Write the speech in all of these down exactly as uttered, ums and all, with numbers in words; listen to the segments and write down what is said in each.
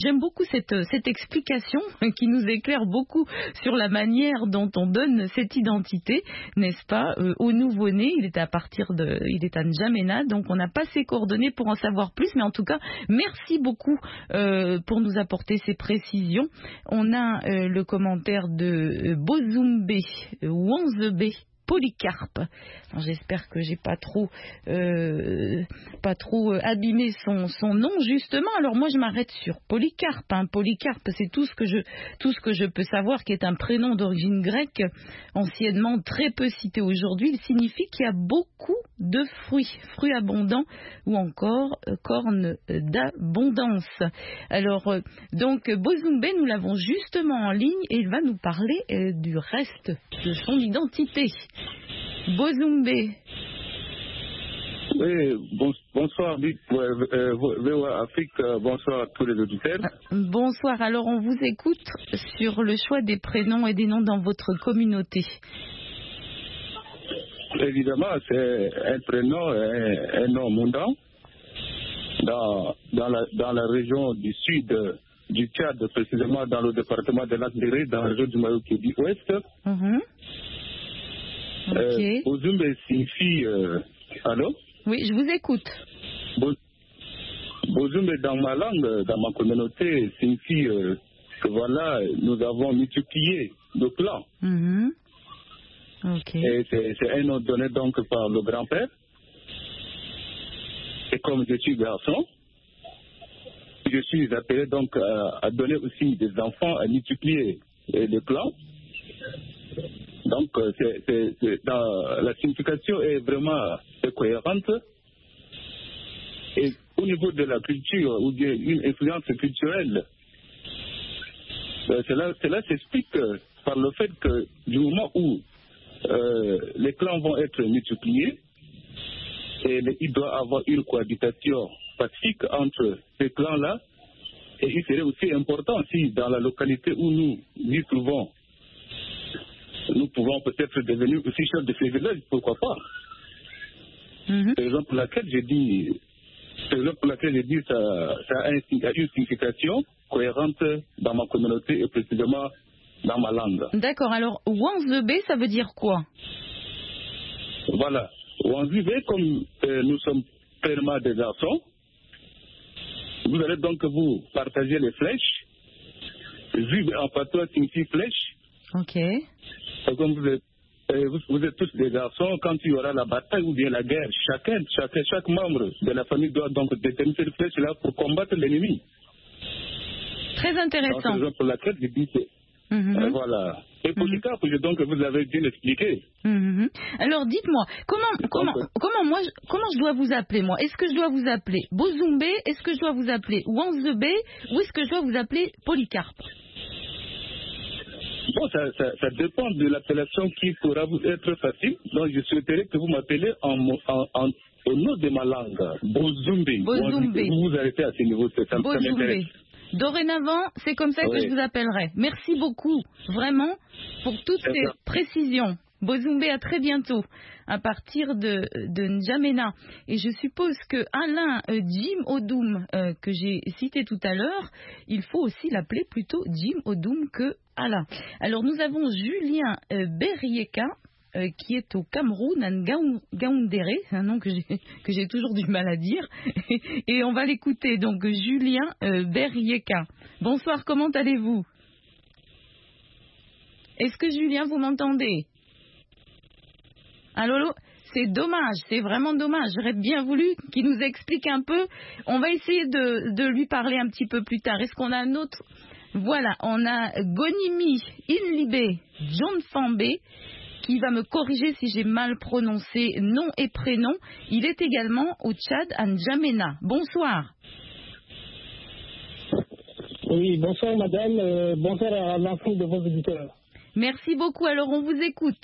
J'aime beaucoup cette, cette explication qui nous éclaire beaucoup sur la manière dont on donne cette identité, n'est-ce pas, euh, au nouveau-né. Il est à partir de, il est à N'Djamena, donc on n'a pas ses coordonnées pour en savoir plus, mais en tout cas, merci beaucoup euh, pour nous apporter ces précisions. On a euh, le commentaire de euh, Bozumbe, euh, Wanzebe, Polycarpe. Alors, j'espère que j'ai pas trop, euh, pas trop euh, abîmé son, son nom justement. Alors moi je m'arrête sur Polycarpe. Hein. Polycarpe, c'est tout ce que je, tout ce que je peux savoir, qui est un prénom d'origine grecque, anciennement très peu cité aujourd'hui. Il signifie qu'il y a beaucoup de fruits, fruits abondants ou encore euh, cornes d'abondance. Alors euh, donc Bozumbe, nous l'avons justement en ligne et il va nous parler euh, du reste de son identité. Bozumbe. Oui, bon, bonsoir, euh, V O A Afrique, euh, bonsoir à tous les auditeurs. Bonsoir, alors on vous écoute sur le choix des prénoms et des noms dans votre communauté. Évidemment, c'est un prénom, un, un nom mondain. Dans, dans, la, dans la région du sud du Tchad, précisément dans le département de Lac-Déré, dans la région du Mayo-Kébi Ouest. Mm-hmm. Okay. Euh, Bozumbe signifie... Euh, allô? Oui, je vous écoute. Bo, Bozumbe, dans ma langue, dans ma communauté, signifie euh, que voilà, nous avons multiplié nos clans. Mm-hmm. Okay. Et c'est, c'est un nom donné donc par le grand-père. Et comme je suis garçon, je suis appelé donc à, à donner aussi des enfants, à multiplier les clans. Donc, c'est, c'est, c'est, dans, la signification est vraiment cohérente. Et au niveau de la culture, ou bien une influence culturelle, cela, cela s'explique par le fait que du moment où euh, les clans vont être multipliés, et les, il doit y avoir une cohabitation pacifique entre ces clans-là, et il serait aussi important si dans la localité où nous nous trouvons, nous pouvons peut-être devenir aussi chefs de ces villages, pourquoi pas. Mm-hmm. C'est la raison pour laquelle j'ai dit, c'est la raison pour laquelle j'ai dit ça, ça a, un, a une signification cohérente dans ma communauté et précisément dans ma langue. D'accord, alors Wanzebe, ça veut dire quoi? Voilà, Wanzebe, comme euh, nous sommes pleinement des garçons, vous allez donc vous partager les flèches. Zib en patois signifie flèche. Ok. Et comme vous êtes, vous, vous êtes tous des garçons, quand il y aura la bataille ou bien la guerre, chacun, chacun, chaque membre de la famille doit donc déterminer cette flèche-là pour combattre l'ennemi. Très intéressant. C'est la raison pour laquelle je dis que... Mm-hmm. Euh, voilà. Et pour mm-hmm. le cas, donc, vous avez bien expliqué. Mm-hmm. Alors, dites-moi, comment, comment, donc, comment, moi, comment je dois vous appeler, moi? Est-ce que je dois vous appeler Bozumbe? Est-ce que je dois vous appeler Wanzebe? Ou est-ce que je dois vous appeler Polycarpe? Bon, ça, ça, ça dépend de l'appellation qui pourra vous être facile. Donc, je souhaiterais que vous m'appelez en, en, en, au nom de ma langue. Bozumbe. Bozumbe. Vous vous arrêtez à ce niveau, ça, ça m'intéresse. Dorénavant, c'est comme ça que oui. je vous appellerai. Merci beaucoup, vraiment, pour toutes ces précisions. Bozumbe, à très bientôt, à partir de, de N'Djamena. Et je suppose que Alain euh, Jim Odoum, euh, que j'ai cité tout à l'heure, il faut aussi l'appeler plutôt Jim Odoum que Alain. Alors, nous avons Julien euh, Berrieka, Euh, qui est au Cameroun, à Ngaoundéré, un nom que j'ai, que j'ai toujours du mal à dire, et, et on va l'écouter, donc Julien euh, Berrieka. Bonsoir, comment allez-vous? Est-ce que Julien, vous m'entendez? Allô, c'est dommage, c'est vraiment dommage, j'aurais bien voulu qu'il nous explique un peu, on va essayer de, de lui parler un petit peu plus tard. Est-ce qu'on a un autre? Voilà, on a Gonimi Inlibe John Fambé, qui va me corriger si j'ai mal prononcé nom et prénom. Il est également au Tchad, à N'Djamena. Bonsoir. Oui, bonsoir madame, euh, bonsoir à l'ensemble de vos auditeurs. Merci beaucoup, alors on vous écoute.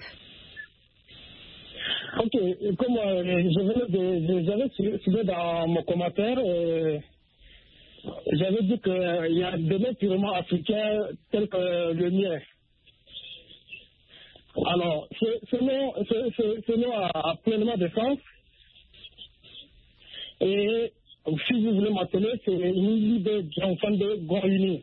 Ok, comme euh, je venais de, j'avais suivi dans mon commentaire, euh, j'avais dit qu'il euh, y a des noms purement africains tels que le mien. Alors, ce, ce nom, ce, ce, ce nom a, a pleinement de sens. Et si vous voulez m'appeler, c'est Nilibé Djongfande Gorini.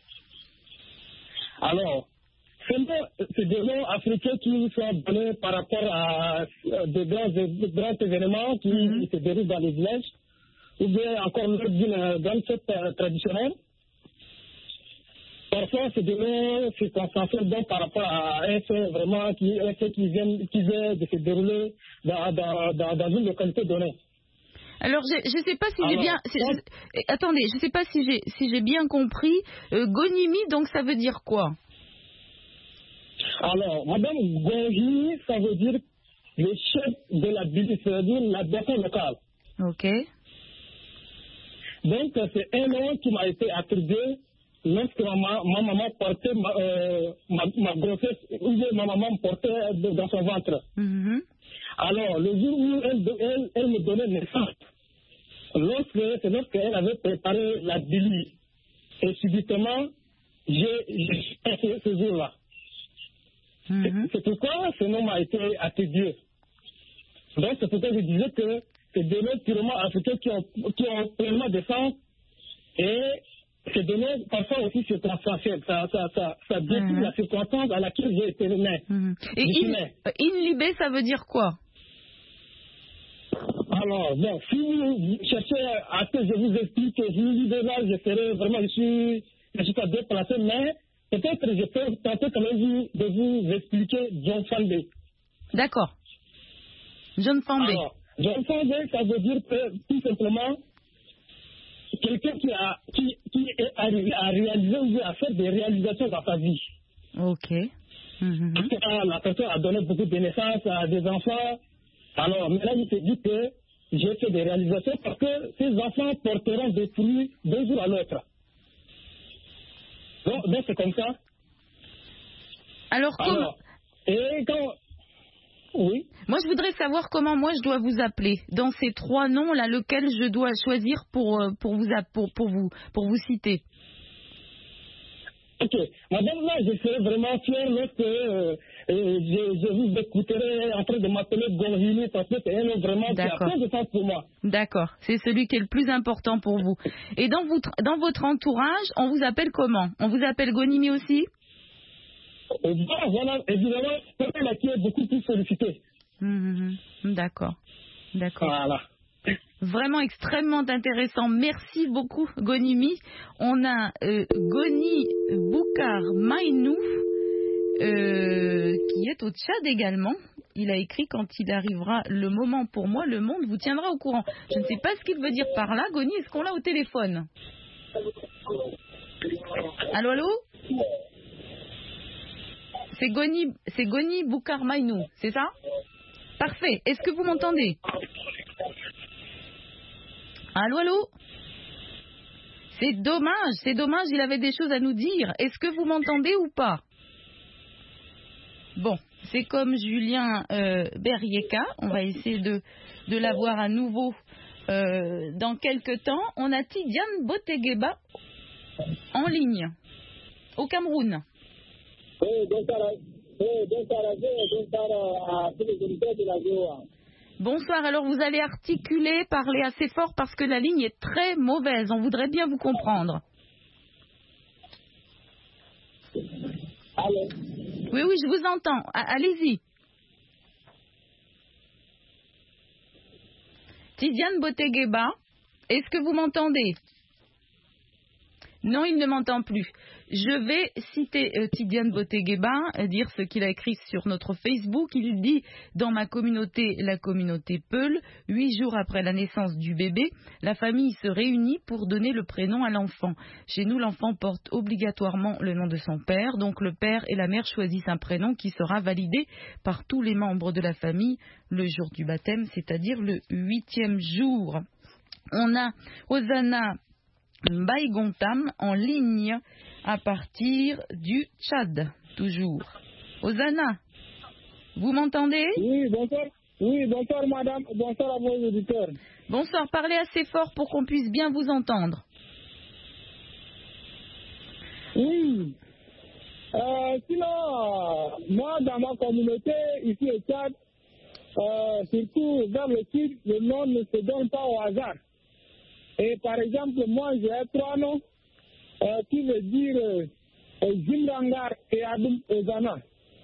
Alors, c'est des noms africains qui nous sont donnés par rapport à de grands, de grands événements qui mm-hmm. se déroulent dans les villages, ou bien encore lors d'une grande fête traditionnelle. Parfois, c'est des noms circonstanciels donc par rapport à un fait vraiment qui, un fait qui, vient, qui vient de se dérouler dans, dans, dans, dans une localité donnée. Alors, je ne sais pas si j'ai bien... Je, attendez, je ne sais pas si j'ai si j'ai bien compris. Euh, Gonimi, donc ça veut dire quoi? Alors, Madame Gonimi, ça veut dire le chef de la ville, c'est-à-dire la défense locale. Ok. Donc, c'est un nom qui m'a été attribué lorsque ma, ma maman portait ma, euh, ma, ma grossesse, ou ma maman portait dans son ventre. Mm-hmm. Alors, le jour où elle, elle, elle me donnait naissance, lorsque, c'est lorsqu'elle avait préparé la bille, et subitement, j'ai, j'ai fait ce jour-là. Mm-hmm. C'est, c'est pourquoi ce nom m'a été attribué. Donc, c'est pourquoi je disais que c'est des noms purement africains qui ont, qui ont pleinement de sens, et c'est des noms parfois aussi circonstanciels. Ça, ça, ça, ça décrit mm-hmm. la circonstance à laquelle j'ai été né. Mm-hmm. Et in, Inlibé, ça veut dire quoi? Alors, bon, si vous cherchez à ce que je vous explique, je vous dis là, je serai vraiment, je suis, je suis pas déplacé, mais peut-être que je peux tenter quand même vous, de vous expliquer John Fandé. D'accord. John Fandé. Alors, John Fandé, ça veut dire que, tout simplement, quelqu'un qui, a, qui, qui est arrivé à réaliser ou à faire des réalisations dans sa vie. Ok. Mm-hmm. Parce que la personne a donné beaucoup de naissances à des enfants. Alors, maintenant, il se dit que j'ai fait des réalisations parce que ces enfants porteront des fruits d'un jour à l'autre. Donc, donc c'est comme ça. Alors, comment... Alors, et quand... Oui. Moi, je voudrais savoir comment moi je dois vous appeler. Dans ces trois noms-là, lequel je dois choisir pour, pour, vous, pour, pour, vous, pour vous citer. Ok. Madame, là, je serai vraiment fier lorsque euh, je, je vous écouterai en train de m'appeler Gonvini parce que c'est un nom vraiment qui a plein de sens pour moi. D'accord. C'est celui qui est le plus important pour vous. Et dans votre, dans votre entourage, on vous appelle comment? On vous appelle Gonimi aussi? Euh, bon, voilà, évidemment, c'est quelqu'un qui est beaucoup plus sollicité. Mmh, d'accord. D'accord. Voilà. Vraiment extrêmement intéressant. Merci beaucoup, Gonimi. On a euh, Goni Boukar Mainou, euh, qui est au Tchad également. Il a écrit: quand il arrivera le moment pour moi, le monde vous tiendra au courant. Je ne sais pas ce qu'il veut dire par là. Goni, est-ce qu'on l'a au téléphone? Allô, allô? C'est Goni, c'est Goni Boukar Mainou, c'est ça? Parfait. Est-ce que vous m'entendez? Allô, allô? C'est dommage, c'est dommage, il avait des choses à nous dire. Est-ce que vous m'entendez ou pas? Bon, c'est comme Julien euh, Berrieka. On va essayer de, de l'avoir à nouveau euh, dans quelques temps. On a Tidiane Botegeba en ligne, au Cameroun. Oui, bonsoir à tous les auditeurs de la V O A. Bonsoir, alors vous allez articuler, parler assez fort parce que la ligne est très mauvaise. On voudrait bien vous comprendre. Allô? Oui, oui, je vous entends. Allez-y. Tidiane Botegeba, est-ce que vous m'entendez? Non, il ne m'entend plus. Je vais citer euh, Tidiane Botegeba, euh, dire ce qu'il a écrit sur notre Facebook. Il dit: dans ma communauté, la communauté Peul, huit jours après la naissance du bébé, la famille se réunit pour donner le prénom à l'enfant. Chez nous, l'enfant porte obligatoirement le nom de son père, donc le père et la mère choisissent un prénom qui sera validé par tous les membres de la famille le jour du baptême, c'est-à-dire le huitième jour. On a Osana Mbaïgontam en ligne à partir du Tchad, toujours. Osana, vous m'entendez? Oui, bonsoir. Oui, bonsoir madame, bonsoir à vos auditeurs. Bonsoir, parlez assez fort pour qu'on puisse bien vous entendre. Oui. Euh, sinon, moi dans ma communauté, ici au Tchad, euh, surtout vers le sud, le nom ne se donne pas au hasard. Et par exemple, moi, j'ai trois noms euh, qui veut dire euh, Jimrangar et Adum Ozana.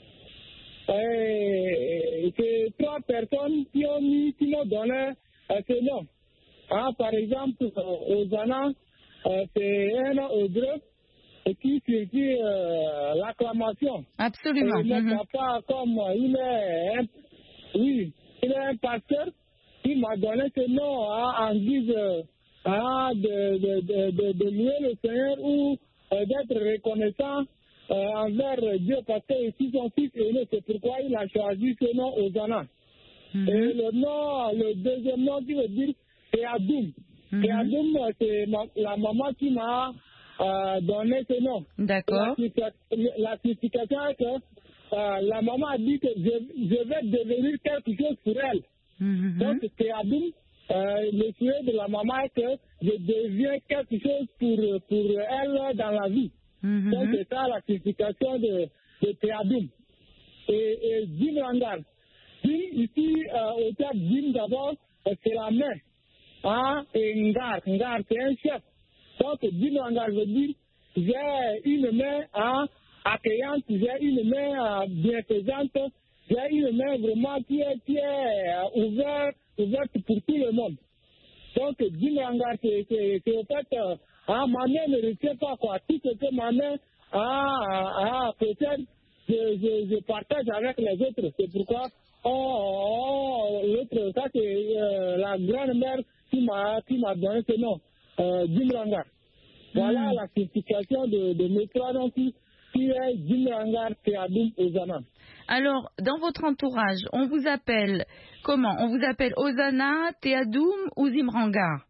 Et c'est trois personnes qui ont mis, qui m'ont donné euh, ce nom. Ah, par exemple, euh, Ozana, euh, c'est un nom hébreu qui signifie euh, l'acclamation. Absolument. Et mon Mm-hmm. papa, comme il est un, oui, il est un pasteur, il m'a donné ce nom hein, en guise hein, de, de, de, de, de louer le Seigneur ou euh, d'être reconnaissant euh, envers Dieu parce que ici son fils est né. C'est pourquoi il a choisi ce nom Hosanna. Mm-hmm. Et le nom, le deuxième nom qui veut dire Théadoum. Mm-hmm. Théadoum, c'est ma, la maman qui m'a euh, donné ce nom. D'accord. La, la signification est que euh, la maman a dit que je, je vais devenir quelque chose pour elle. Mm-hmm. Donc, Théadoum, euh, le souhait de la maman est que je deviens quelque chose pour, pour elle dans la vie. Mm-hmm. Donc, c'est ça la signification de, de Théadoum. Et, et Jim Rangar. Jim, ici, euh, au théâtre Jim, d'abord, euh, c'est la main. Hein? Et Ngar, Ngar, c'est un chef. Donc, Jim Rangar veut dire j'ai une main hein, accueillante, j'ai une main euh, bienfaisante, j'ai une main vraiment qui est, qui est euh, ouverte, ouverte pour tout le monde. Donc, Jim Rangar, c'est, c'est, c'est au fait, euh, ah, ma main ne retient pas quoi. Tout ce que ma main ah, ah, peut-être, je, je, je partage avec les autres. C'est pourquoi, oh, oh, l'autre, ça c'est euh, la grand-mère qui m'a, qui m'a donné ce nom, euh, Jim Rangar. Voilà mm. la signification de, de mes trois noms qui, qui est Jim Rangar, Théadoum, Ozana. Alors, dans votre entourage, on vous appelle comment? On vous appelle Ozana, Théadoum ou Zimrangar?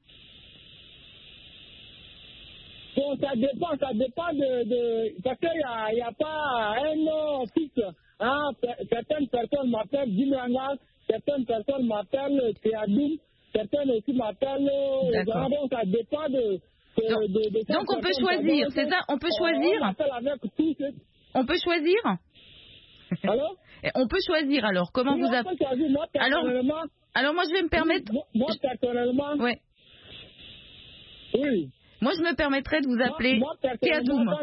Bon, ça dépend, ça dépend de... de parce qu'il n'y a, y a pas un nom fixe. Hein? Certaines personnes m'appellent Zimrangar, certaines personnes m'appellent Théadoum, certaines aussi m'appellent Ozana. Donc, ça dépend de... de, donc, de, de, de donc on peut choisir, c'est ça? On peut choisir on, avec tous ces... on peut choisir Alors On peut choisir alors. Comment oui, vous appelez alors, alors moi je vais me permettre. Oui, moi personnellement. Oui. Oui. Moi je me permettrai de vous appeler moi, moi Théadoum.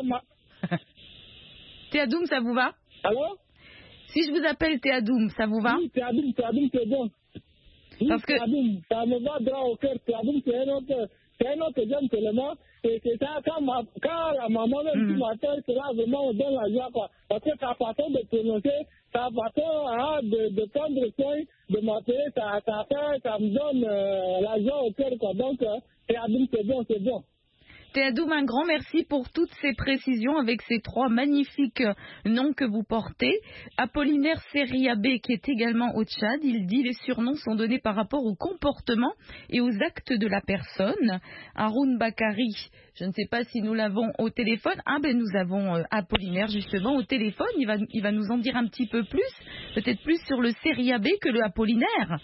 Théadoum, ça vous va? Alors si je vous appelle Théadoum, ça vous va? Oui, Théadoum, Théadoum, c'est bon. Oui, parce que Théadoum, ça me va droit au cœur. Théadoum, c'est un autre, c'est un autre que j'aime tellement. Et c'est ça, quand, ma, quand la maman même qui mm. m'appelle, c'est là vraiment on donne la joie, quoi. Parce que sa façon de prononcer, sa façon hein, de, de prendre soin, de m'appeler, ça, ça, fait, ça me donne euh, la joie au cœur, quoi. Donc, euh, Théadoum, c'est bon, c'est bon. Théadoum, un grand merci pour toutes ces précisions avec ces trois magnifiques noms que vous portez. Apollinaire Seriabé, qui est également au Tchad, il dit les surnoms sont donnés par rapport au comportement et aux actes de la personne. Haroun Bakari, je ne sais pas si nous l'avons au téléphone. Ah ben nous avons euh, Apollinaire justement au téléphone. Il va, il va nous en dire un petit peu plus, peut-être plus sur le Seriabé que le Apollinaire.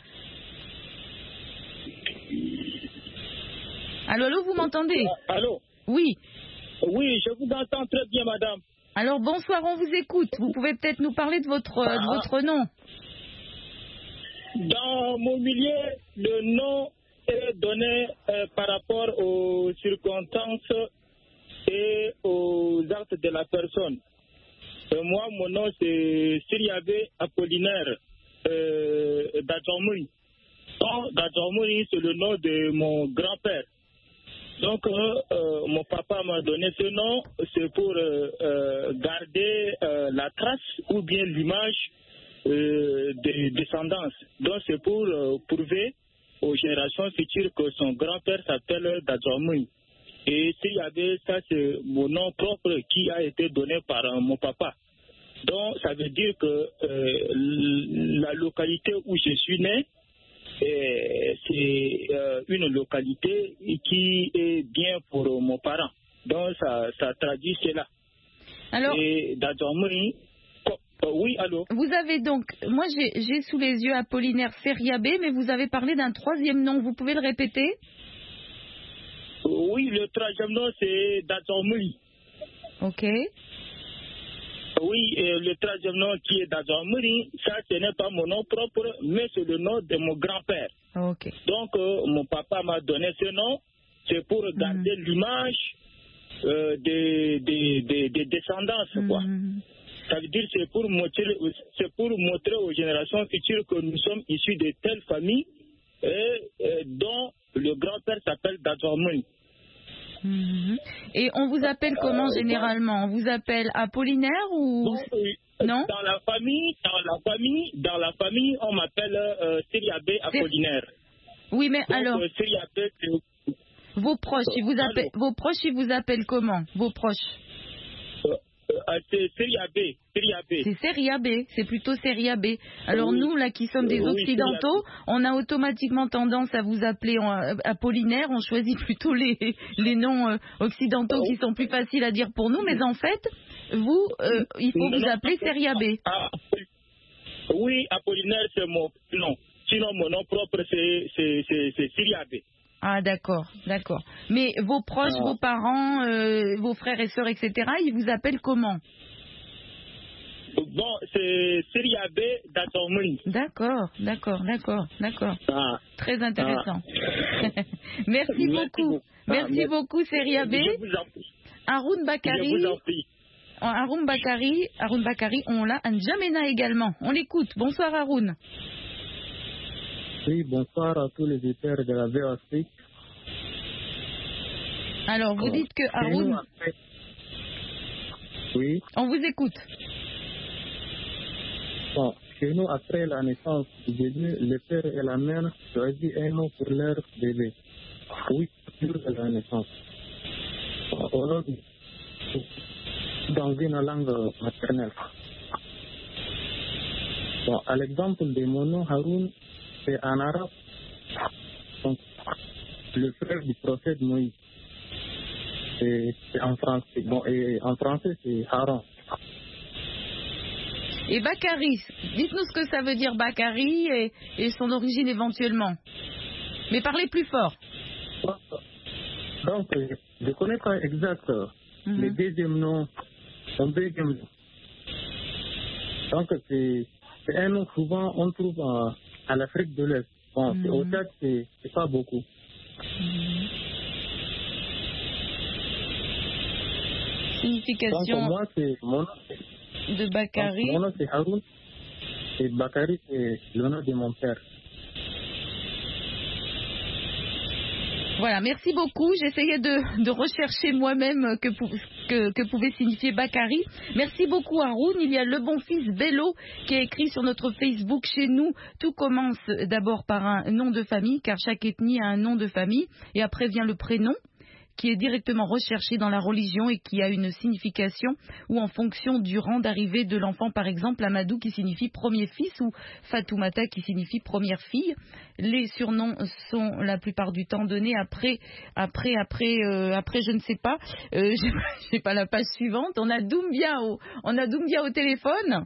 Allô, allô, vous m'entendez? euh, Allô? Oui. Oui, je vous entends très bien, madame. Alors, bonsoir, on vous écoute. Vous pouvez peut-être nous parler de votre, ah. de votre nom. Dans mon milieu, le nom est donné euh, par rapport aux circonstances et aux actes de la personne. Et moi, mon nom, c'est Seriabé Apollinaire euh, Dadjomoui. Dadjomoui, c'est le nom de mon grand-père. Donc, euh, euh, mon papa m'a donné ce nom, c'est pour euh, euh, garder euh, la trace ou bien l'image euh, des descendances. Donc, c'est pour euh, prouver aux générations futures que son grand-père s'appelle Dadjomoui. Et s'il y avait ça, c'est mon nom propre qui a été donné par euh, mon papa. Donc, ça veut dire que euh, la localité où je suis né, et c'est euh, une localité qui est bien pour euh, mon parent. Donc, ça, ça traduit cela. Alors, et Dadjomoui, oh, oui, allô? Vous avez donc, moi j'ai, j'ai sous les yeux Apollinaire Seriabé, mais vous avez parlé d'un troisième nom. Vous pouvez le répéter? Oui, le troisième nom, c'est Dadjomoui. Ok. Oui, et le troisième nom qui est Dadjomoui, ça ce n'est pas mon nom propre, mais c'est le nom de mon grand-père. Okay. Donc, euh, mon papa m'a donné ce nom c'est pour garder mmh. l'image euh, des, des, des, des descendances, mmh. quoi. Ça veut dire que c'est pour montrer, c'est pour montrer aux générations futures que nous sommes issus de telles familles et, et dont le grand-père s'appelle Dadormoun. Mmh. Et on vous appelle comment euh, généralement? On vous appelle Apollinaire ou bon, oui. non? Dans la famille, dans la famille, dans la famille, on m'appelle euh, Seriabé Apollinaire. Oui, mais donc, alors euh, Seriabé, c'est... vos proches, ils vous appellent, vos proches, ils vous appellent comment? Vos proches? euh, euh, C'est Seriabé. C'est Seriabé, c'est plutôt Seriabé. Alors oui. Nous, là, qui sommes des oui, Occidentaux, on a automatiquement tendance à vous appeler en, Apollinaire, on choisit plutôt les, les noms euh, occidentaux qui sont plus faciles à dire pour nous, mais en fait, vous, euh, il faut non, vous non, appeler Seriabé. Ah, oui, Apollinaire, c'est mon nom. Sinon, mon nom propre, c'est Seriabé. Ah, d'accord, d'accord. Mais vos proches, ah. vos parents, euh, vos frères et sœurs, et cetera, ils vous appellent comment? Bon, c'est Seriabé Dadormoun. D'accord, d'accord, d'accord, d'accord. Ah. Très intéressant. Ah. merci, merci beaucoup. beaucoup. Merci, merci beaucoup, Seriabé. Haroun Bakari. Je vous en prie. Haroun Bakari, Haroun Bakari, on l'a à N'Djamena également. On l'écoute. Bonsoir, Haroun. Oui, bonsoir à tous les auditeurs de la V O C. Alors, vous dites que Haroun... Après... Oui. On vous écoute. Bon, chez nous, après la naissance du bébé, le père et la mère choisissent un nom pour leur bébé. Oui, pour la naissance. Bon, dans une langue maternelle. Bon, à l'exemple de mon nom, Haroun, c'est en arabe. Donc, le frère du prophète Moïse. C'est en français. Bon, et en français, c'est Haran. Et Bakari, dites-nous ce que ça veut dire Bakari et, et son origine éventuellement. Mais parlez plus fort. Donc, je ne connais pas exact mm-hmm. le deuxième nom, son deuxième nom. Donc, c'est un nom souvent on trouve à, à l'Afrique de l'Est. Bon, mm-hmm. au Tchad, c'est pas beaucoup. Mm-hmm. Signification. Donc, moi, c'est mon nom. De Bakari. Donc, mon nom, c'est Haroun. Et Bakari, c'est le nom de mon père. Voilà, merci beaucoup. J'essayais de, de rechercher moi-même que, que, que pouvait signifier Bakari. Merci beaucoup Haroun. Il y a le bon fils Bello qui a écrit sur notre Facebook chez nous. Tout commence d'abord par un nom de famille, car chaque ethnie a un nom de famille. Et après vient le prénom, qui est directement recherché dans la religion et qui a une signification ou en fonction du rang d'arrivée de l'enfant, par exemple Amadou qui signifie premier fils ou Fatoumata qui signifie première fille. Les surnoms sont la plupart du temps donnés après, après, après, euh, après je ne sais pas, euh, j'ai, j'ai pas la page suivante. On a Doumbia au, on a Doumbia au téléphone.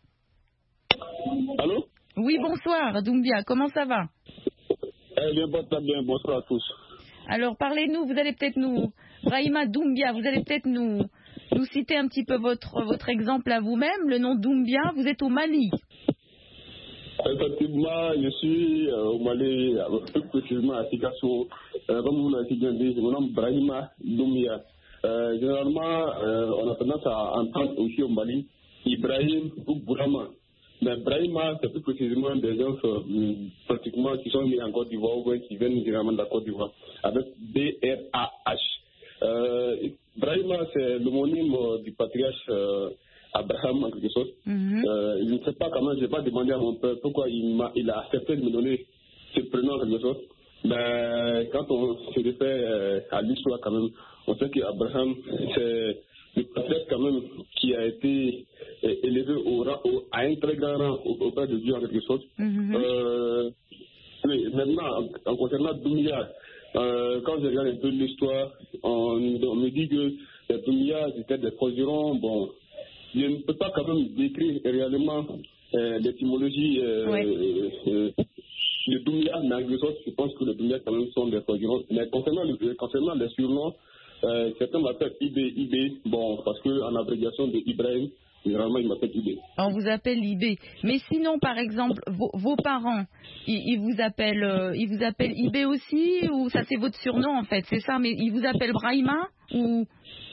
Allô? Oui, bonsoir Doumbia, comment ça va? Eh bien, bien, bonsoir à tous. Alors, parlez-nous, vous allez peut-être nous... Brahima Doumbia, vous allez peut-être nous, nous citer un petit peu votre, votre exemple à vous-même. Le nom Doumbia, vous êtes au Mali. Effectivement, je suis euh, au Mali, plus précisément à Sikasso. Euh, comme vous l'avez bien dit, mon nom est Brahima Doumbia. Euh, généralement, euh, on a tendance à entendre aussi au Mali Ibrahim ou Bourama. Mais Brahima, c'est plus précisément des gens euh, pratiquement qui sont nés en Côte d'Ivoire ou qui viennent généralement de la Côte d'Ivoire, avec B R A H. Euh, Brahima, c'est l'homonyme euh, du patriarche euh, Abraham, en quelque sorte. Mm-hmm. euh, je ne sais pas comment, je n'ai pas demandé à mon père pourquoi il a, il a accepté de me donner ce prénom, en quelque sorte. Mais quand on se réfère euh, à l'histoire, quand même, on sait qu'Abraham, c'est le patriarche quand même qui a été euh, élevé au rang, au, à un très grand rang auprès de Dieu en quelque sorte. Mm-hmm. euh, oui, maintenant, en, en concernant Doumbia, euh, quand je regarde un peu l'histoire, on, on me dit que les Doumbia étaient des forgerons. Bon, je ne peux pas quand même décrire réellement euh, l'étymologie euh, oui. euh, de Doumbia, mais en quelque sorte, je pense que les Doumbia quand même sont des forgerons. Mais concernant, le, concernant les surnoms, Euh, certains m'appellent I B, I B, bon, parce qu'en abréviation de Ibrahim, généralement ils m'appellent I B. On vous appelle I B. Mais sinon, par exemple, vos, vos parents, ils, ils, vous appellent, euh, ils vous appellent I B aussi, ou ça c'est votre surnom en fait, c'est ça, mais ils vous appellent Brahima ou...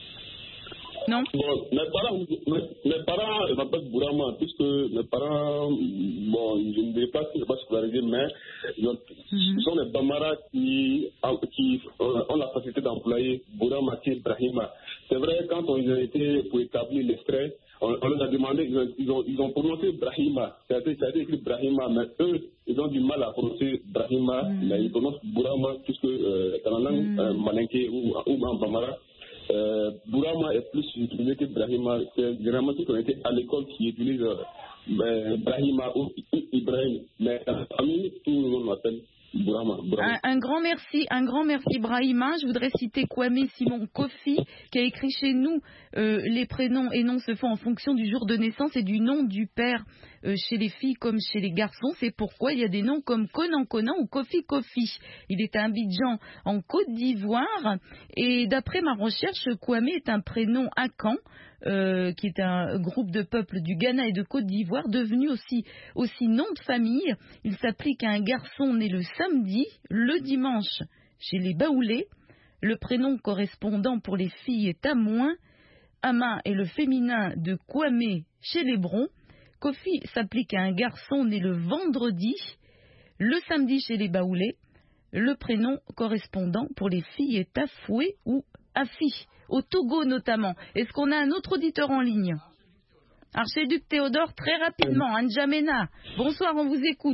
Non. Bon, mes parents, mes, mes parents m'appellent Bourama, puisque mes parents, bon, je ne vais pas, je ne vais pas scolariser, mais ils, ont, mm-hmm. ils sont des Bamara qui, qui euh, ont la facilité d'employer Bourama et Brahima. C'est vrai, quand on a été pour établir l'extrait, on, on leur a demandé, ils ont, ils ont, ils ont prononcé Brahima, ça a été, ça a été écrit Brahima, mais eux, ils ont du mal à prononcer Brahima, mm-hmm. mais ils prononcent Bourama, puisque euh, dans la langue mm-hmm. euh, malinké ou, ou en Bamara, Euh, Bourama est plus utilisé que Brahima. C'est généralement ceux qui ont été à l'école qui utilisent euh, Brahima ou Ibrahim. Mais dans la famille, tout le monde m'appelle Bourama. Un, un grand merci, un grand merci Brahima. Je voudrais citer Kwame Simon Kofi qui a écrit chez nous euh, les prénoms et noms se font en fonction du jour de naissance et du nom du père euh, chez les filles comme chez les garçons. C'est pourquoi il y a des noms comme Conan Conan ou Kofi Kofi. Il est à Abidjan en Côte d'Ivoire et d'après ma recherche, Kwame est un prénom akan. Euh, qui est un groupe de peuples du Ghana et de Côte d'Ivoire, devenu aussi, aussi nom de famille. Il s'applique à un garçon né le samedi, le dimanche chez les Baoulés. Le prénom correspondant pour les filles est Amoin. Ama est le féminin de Kwame chez les Brons. Kofi s'applique à un garçon né le vendredi, le samedi chez les Baoulés. Le prénom correspondant pour les filles est Afoué ou Afi, au Togo notamment. Est-ce qu'on a un autre auditeur en ligne? Archiduc Théodore, très rapidement, N'Djamena. Bonsoir, on vous écoute.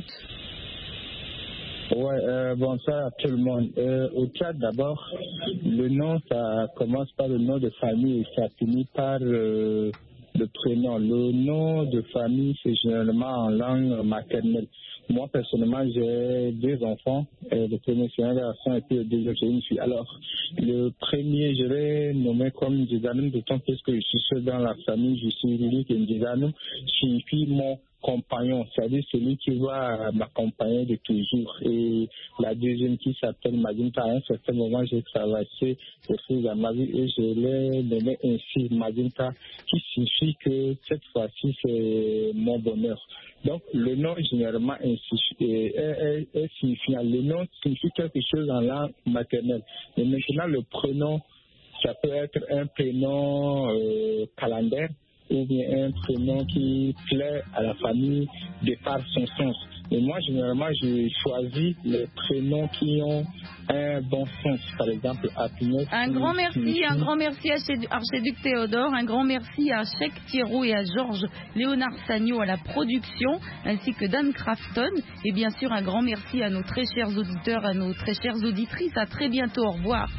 Ouais, euh, bonsoir à tout le monde. Euh, au Tchad, d'abord, le nom, ça commence par le nom de famille et ça finit par euh, le prénom. Le nom de famille, c'est généralement en langue maternelle. Moi, personnellement, j'ai deux enfants. Euh, le premier, c'est un garçon et puis le deuxième, c'est une fille. Alors, le premier, je l'ai nommé comme Ndizanoum, d'autant plus que je suis seul dans la famille. Je suis Luc et Ndizanoum signifie mon compagnon, c'est-à-dire celui qui va m'accompagner de toujours. Et la deuxième qui s'appelle Madinta, à un certain moment, j'ai traversé aussi dans ma vie et je l'ai nommé ainsi, Madinta, qui signifie que cette fois-ci, c'est mon bonheur. Donc, le nom généralement est, est, est, est signifiant. Le nom signifie quelque chose en langue maternelle. Et maintenant, le prénom, ça peut être un prénom euh, calendaire ou bien un prénom qui plaît à la famille de par son sens. Et moi, généralement, je choisis les prénoms qui ont un bon sens. Par exemple, Happiness. Un grand merci, un grand merci à Archiduc Théodore, un grand merci à Cheikh Thierry et à Georges Léonard Sagno à la production, ainsi que Dan Crafton. Et bien sûr, un grand merci à nos très chers auditeurs, à nos très chères auditrices. À très bientôt, au revoir.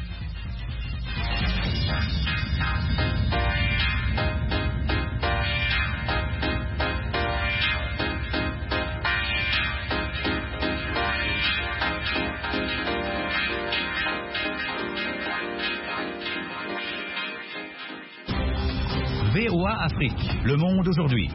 V O A Afrique, le monde aujourd'hui.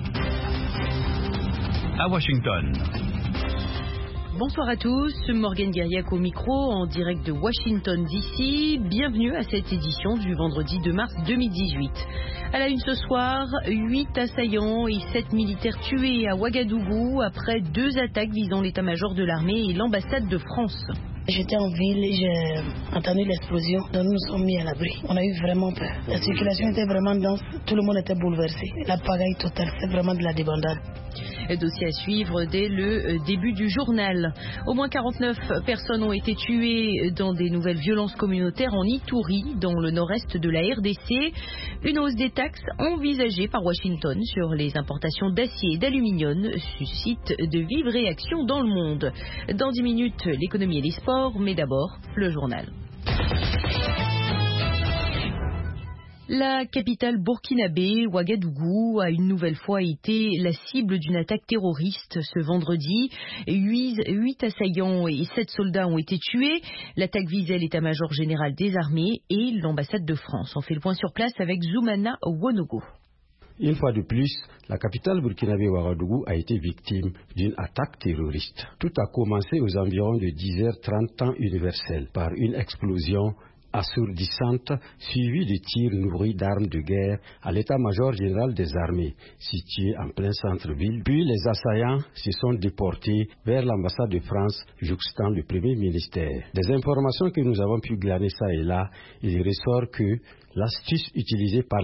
À Washington. Bonsoir à tous, Morgane Guériac au micro en direct de Washington D C. Bienvenue à cette édition du vendredi deux mars deux mille dix-huit. À la une ce soir, huit assaillants et sept militaires tués à Ouagadougou après deux attaques visant l'état-major de l'armée et l'ambassade de France. J'étais en ville, j'ai entendu l'explosion, donc nous nous sommes mis à l'abri. On a eu vraiment peur. La circulation était vraiment dense, tout le monde était bouleversé. La pagaille totale, c'est vraiment de la débandade. Dossier à suivre dès le début du journal. Au moins quarante-neuf personnes ont été tuées dans des nouvelles violences communautaires en Ituri, dans le nord-est de la R D C. Une hausse des taxes envisagée par Washington sur les importations d'acier et d'aluminium suscite de vives réactions dans le monde. Dans dix minutes, l'économie et les sports, mais d'abord, le journal. La capitale burkinabé, Ouagadougou, a une nouvelle fois été la cible d'une attaque terroriste ce vendredi. Huit, huit assaillants et sept soldats ont été tués. L'attaque visait l'état-major général des armées et l'ambassade de France. On fait le point sur place avec Zoumana Wonogo. Une fois de plus, la capitale burkinabé Ouagadougou a été victime d'une attaque terroriste. Tout a commencé aux environs de dix heures trente temps universel par une explosion assourdissante, suivie de tirs nourris d'armes de guerre à l'état-major général des armées, situé en plein centre-ville. Puis les assaillants se sont déportés vers l'ambassade de France, jouxtant le premier ministère. Des informations que nous avons pu glaner ça et là, il ressort que l'astuce utilisée par